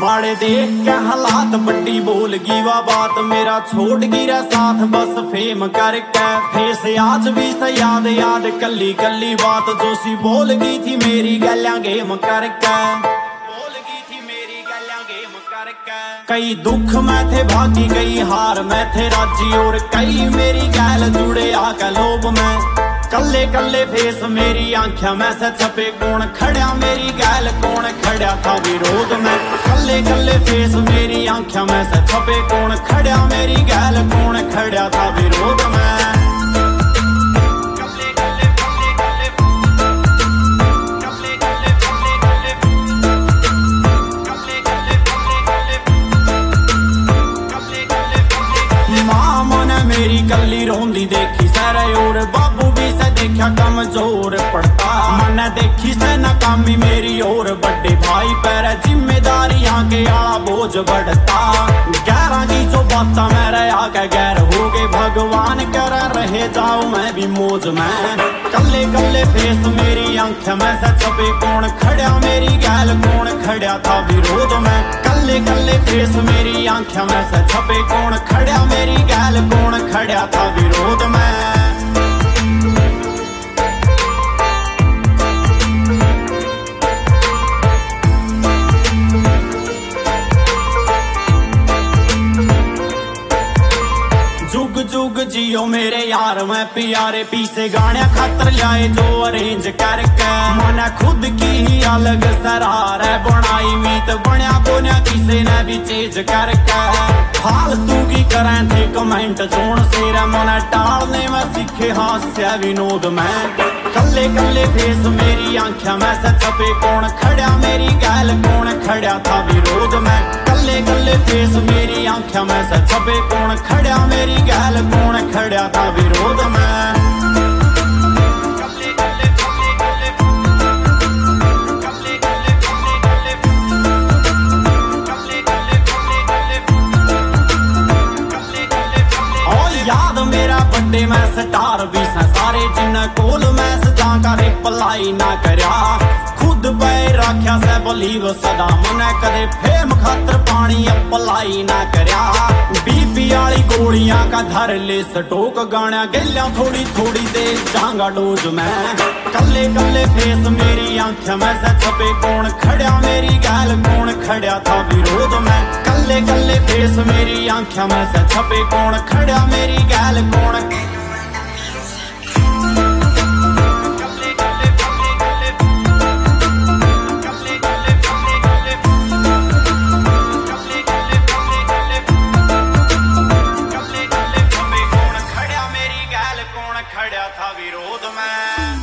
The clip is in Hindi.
माड़े देख के हालात बड्डी बोल गी वा बात, मेरा छोड़ गिरा साथ बस फेम करके। फेस आज भी से याद याद कल्ली कल्ली बात, जो सी बोल गई थी मेरी गलियां गेम करके। कई दुख में थे भागी, कई हार में थे राजी, और कई मेरी गैल जुड़े आके लोभ में। कल्ले कल्ले फेस मेरी आंखों में से छपे, कौन खड़ा मेरी गैल कौन खड़ा था विरोध में। कल्ले कल्ले फेस मेरी आंखों में से छपे, कौन खड़ा मेरी गैल कौन खड़ा था विरोध में। मेरी कल्ली रोंदी देखी सारे, और बाबू भी से देखा कमजोर पड़ता। मैंने देखी से नाकामी मेरी और बड़े भाई पर जिम्मेदारियां के आला बोझ बढ़ता। गैरा की जो बाता मेरे आके गैर हो गए, भगवान कर रहे जाओ मैं भी मौज में। कल्ले कल्ले फेस मेरी आंखों में से छपे, कौन खड़ा मेरी गैल कौन खड़ा था विरोध में। कल्ले कल्ले फेस मेरी आंखों में से छपे, कौन खड़ा मेरी गैल कौन खड़ा था विरोध में। जुग जुग जियो मेरे यार मैं प्यारे, पीछे गाने खातर लाए जो अरेंज करके। मैंने खुद की ही अलग सरार है बनाई, मीत बनिया बोनिया किसी ने भी चीज करके। फालतू की करें थे कमेंट जोन से, मैंने टालने में सीखे हास्य विनोद में। कल्ले कल्ले फेस मेरी आंखों में से छपे, कौन खड़ा मेरी गैल कौन खड़ा था विरोध में। कल्ले कल्ले फेस मेरी आंखों में से छपे, कौन खड़ा मेरी गैल कौन खड़ा था विरोध में। याद मेरा बड्डे में स्टार भी से सारे, जिन्हें कोल में सजा का रिप्लाई ना करया। खुद पे रखा से बलीव सदा, मने कदे फेम खातर पानी अप्लाई ना करया। बीपी वाली गोलियां का धर ले स्टोक, गाना गलियां थोड़ी थोड़ी दे जांगा डोज में। कल्ले कल्ले फेस मेरी आंखों में से छपे, कौन खड़ा मेरी गैल कौन खड़ा था विरोध में। कल्ले कल्ले फेस मेरी आंखों में से छपे, कौन खड़ा मेरी गैल कौन। खड़ा था विरोध में।